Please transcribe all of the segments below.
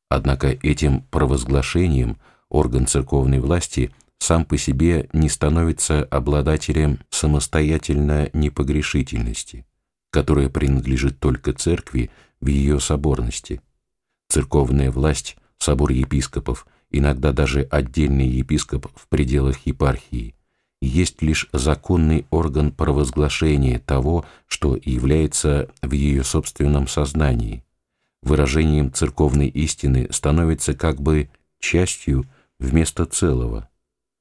Однако этим провозглашением орган церковной власти сам по себе не становится обладателем самостоятельно непогрешительности, которая принадлежит только церкви в ее соборности. Церковная власть, собор епископов, иногда даже отдельный епископ в пределах епархии, есть лишь законный орган провозглашения того, что является в ее собственном сознании. Выражением церковной истины становится как бы частью вместо целого.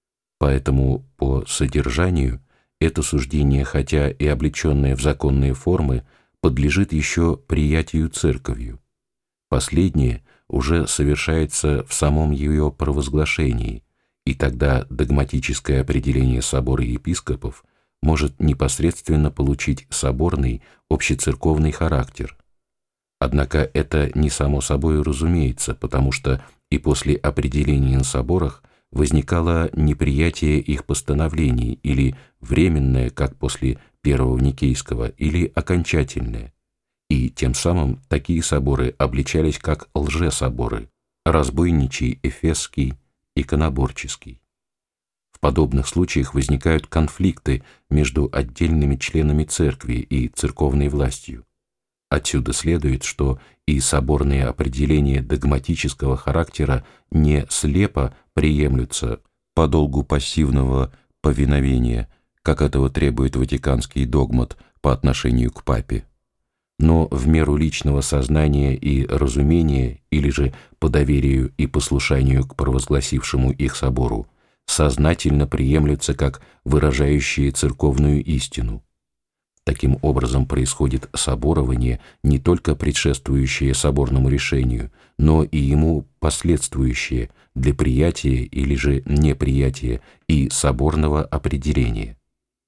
Поэтому по содержанию это суждение, хотя и облеченное в законные формы, подлежит еще приятию церковью. Последнее уже совершается в самом ее провозглашении, и тогда догматическое определение собора епископов может непосредственно получить соборный общецерковный характер. Однако это не само собой разумеется, потому что и после определения на соборах возникало неприятие их постановлений или временное, как после Первого Никейского, или окончательное, и тем самым такие соборы обличались как лжесоборы – разбойничий, эфесский, иконоборческий. В подобных случаях возникают конфликты между отдельными членами церкви и церковной властью. Отсюда следует, что и соборные определения догматического характера не слепо приемлются по долгу пассивного повиновения, как этого требует Ватиканский догмат по отношению к папе, но в меру личного сознания и разумения, или же по доверию и послушанию к провозгласившему их собору, сознательно приемлются как выражающие церковную истину. Таким образом происходит соборование, не только предшествующее соборному решению, но и ему последствующее для приятия или же неприятия и соборного определения.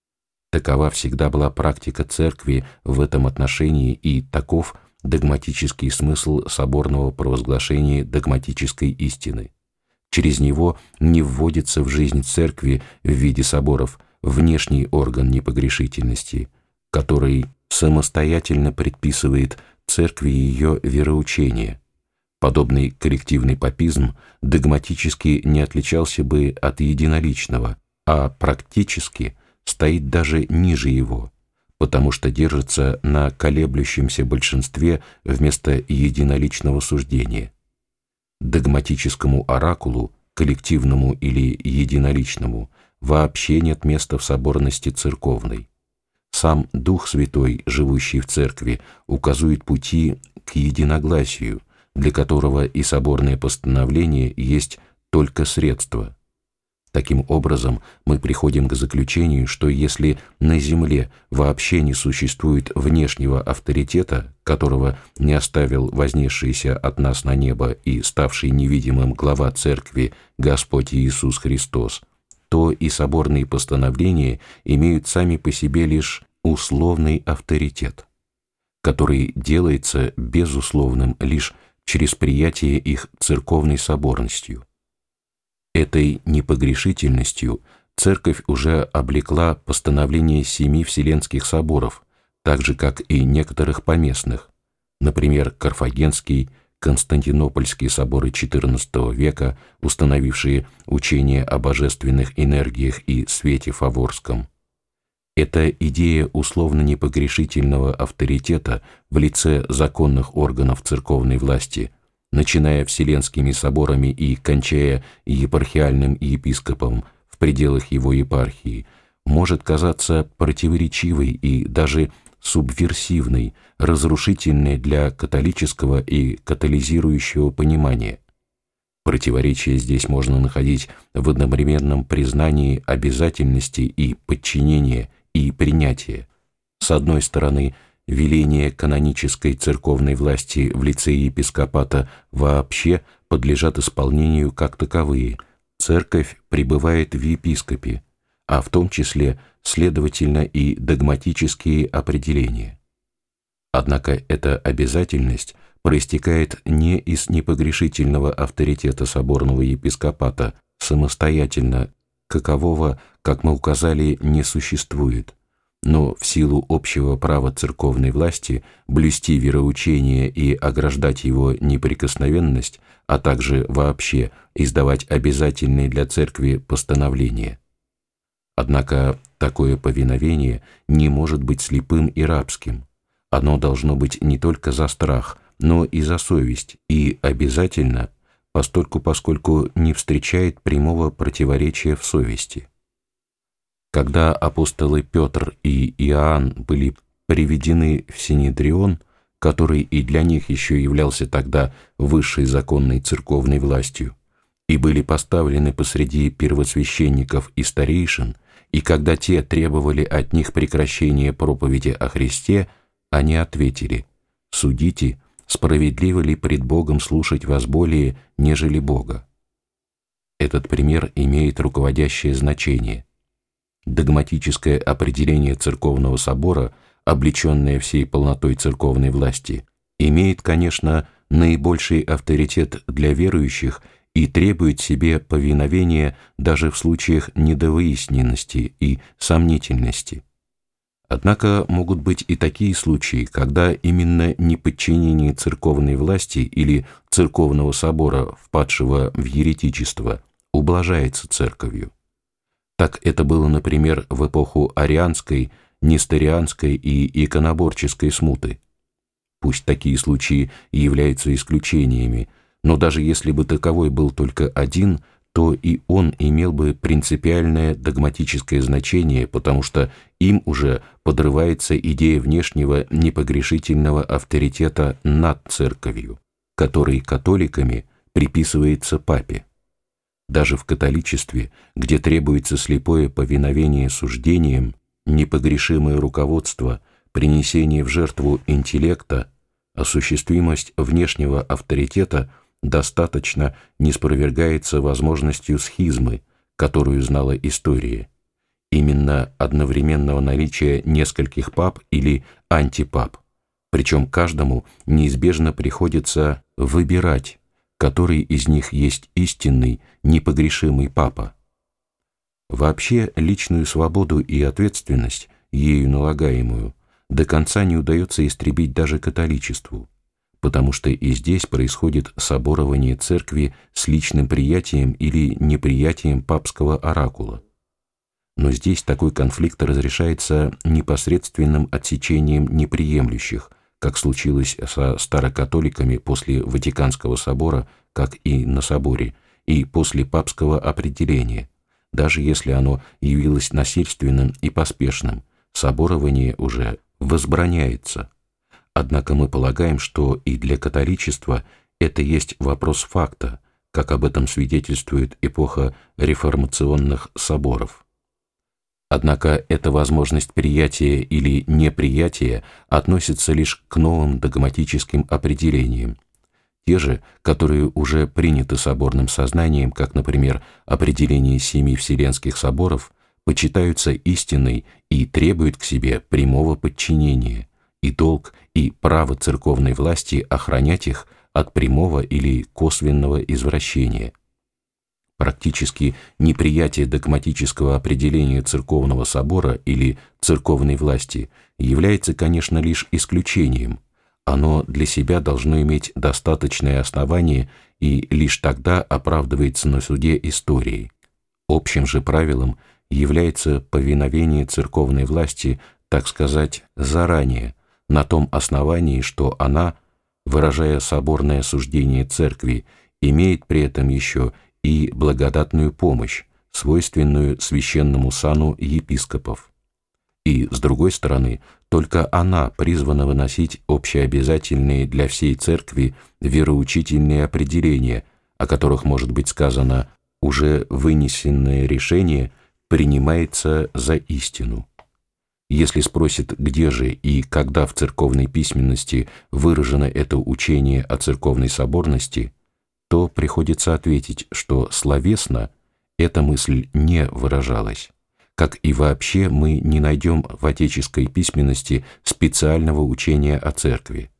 Такова всегда была практика церкви в этом отношении, и таков догматический смысл соборного провозглашения догматической истины. Через него не вводится в жизнь церкви в виде соборов внешний орган непогрешительности, который самостоятельно предписывает церкви ее вероучение. Подобный коллективный папизм догматически не отличался бы от единоличного, а практически стоит даже ниже его, потому что держится на колеблющемся большинстве вместо единоличного суждения. Догматическому оракулу, коллективному или единоличному, вообще нет места в соборности церковной. Сам Дух Святой, живущий в церкви, указывает пути к единогласию, для которого и соборное постановление есть только средство. Таким образом, мы приходим к заключению, что если на земле вообще не существует внешнего авторитета, которого не оставил вознесшийся от нас на небо и ставший невидимым глава Церкви Господь Иисус Христос, то и соборные постановления имеют сами по себе лишь условный авторитет, который делается безусловным лишь через приятие их церковной соборностью. Этой непогрешительностью Церковь уже облекла постановления 7 Вселенских соборов, так же, как и некоторых поместных, например, Карфагенский, Константинопольские соборы XIV века, установившие учение о божественных энергиях и свете фаворском. Эта идея условно-непогрешительного авторитета в лице законных органов церковной власти, начиная Вселенскими соборами и кончая епархиальным епископом в пределах его епархии, может казаться противоречивой и даже субверсивной, разрушительной для католического и католизирующего понимания. Противоречие здесь можно находить в одновременном признании обязательности и подчинения и принятия. С одной стороны, веления канонической церковной власти в лице епископата вообще подлежат исполнению как таковые. Церковь пребывает в епископе, а в том числе, следовательно, и догматические определения. Однако эта обязательность проистекает не из непогрешительного авторитета соборного епископата, самостоятельно, какового, как мы указали, не существует, но в силу общего права церковной власти блюсти вероучение и ограждать его неприкосновенность, а также вообще издавать обязательные для церкви постановления. Однако такое повиновение не может быть слепым и рабским. Оно должно быть не только за страх, но и за совесть, и обязательно, поскольку не встречает прямого противоречия в совести. Когда апостолы Петр и Иоанн были приведены в Синедрион, который и для них еще являлся тогда высшей законной церковной властью, и были поставлены посреди первосвященников и старейшин, и когда те требовали от них прекращения проповеди о Христе, они ответили: «Судите, справедливо ли пред Богом слушать вас более, нежели Бога?» Этот пример имеет руководящее значение. Догматическое определение церковного собора, облеченное всей полнотой церковной власти, имеет, конечно, наибольший авторитет для верующих и требует себе повиновения даже в случаях недовыясненности и сомнительности. Однако могут быть и такие случаи, когда именно неподчинение церковной власти или церковного собора, впадшего в еретичество, ублажается церковью. Так это было, например, в эпоху арианской, несторианской и иконоборческой смуты. Пусть такие случаи и являются исключениями, но даже если бы таковой был только один, то и он имел бы принципиальное догматическое значение, потому что им уже подрывается идея внешнего непогрешительного авторитета над церковью, который католиками приписывается папе. Даже в католичестве, где требуется слепое повиновение суждениям, непогрешимое руководство, принесение в жертву интеллекта, осуществимость внешнего авторитета достаточно не спровергается возможностью схизмы, которую знала история, именно одновременного наличия нескольких пап или антипап, причем каждому неизбежно приходится выбирать, который из них есть истинный, непогрешимый папа. Вообще, личную свободу и ответственность, ею налагаемую, до конца не удается истребить даже католичеству, потому что и здесь происходит соборование церкви с личным приятием или неприятием папского оракула. Но здесь такой конфликт разрешается непосредственным отсечением неприемлющих, как случилось со старокатоликами после Ватиканского собора, как и на соборе, и после папского определения. Даже если оно явилось насильственным и поспешным, соборование уже возбраняется. Однако мы полагаем, что и для католичества это есть вопрос факта, как об этом свидетельствует эпоха реформационных соборов. Однако эта возможность приятия или неприятия относится лишь к новым догматическим определениям. Те же, которые уже приняты соборным сознанием, как, например, определение 7 Вселенских соборов, почитаются истинной и требуют к себе прямого подчинения, и долг и право церковной власти охранять их от прямого или косвенного извращения. Практически неприятие догматического определения церковного собора или церковной власти является, конечно, лишь исключением. Оно для себя должно иметь достаточное основание и лишь тогда оправдывается на суде истории. Общим же правилом является повиновение церковной власти, так сказать, заранее, на том основании, что она, выражая соборное суждение церкви, имеет при этом еще и благодатную помощь, свойственную священному сану епископов. И, с другой стороны, только она призвана выносить общеобязательные для всей церкви вероучительные определения, о которых может быть сказано «уже вынесенное решение принимается за истину». Если спросят, где же и когда в церковной письменности выражено это учение о церковной соборности, то приходится ответить, что словесно эта мысль не выражалась, как и вообще мы не найдем в отеческой письменности специального учения о церкви.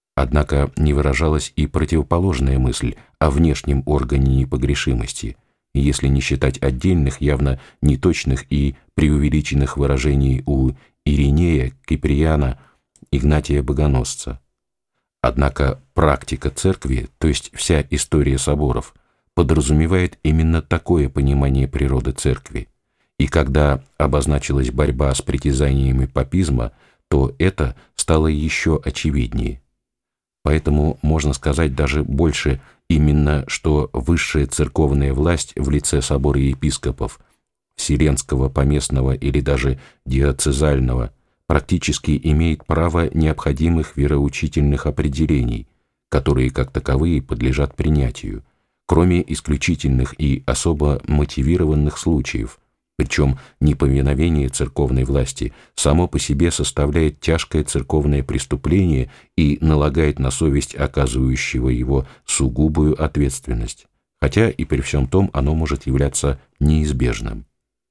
Однако не выражалась и противоположная мысль о внешнем органе непогрешимости, если не считать отдельных, явно неточных и преувеличенных выражений у Иринея, Киприана, Игнатия Богоносца. Однако практика церкви, то есть вся история соборов, подразумевает именно такое понимание природы церкви, и когда обозначилась борьба с притязаниями папизма, то это стало еще очевиднее. Поэтому можно сказать даже больше именно, что высшая церковная власть в лице собора епископов, вселенского, поместного или даже диоцезального, практически имеет право необходимых вероучительных определений, которые как таковые подлежат принятию, кроме исключительных и особо мотивированных случаев, причем неповиновение церковной власти само по себе составляет тяжкое церковное преступление и налагает на совесть оказывающего его сугубую ответственность, хотя и при всем том оно может являться неизбежным.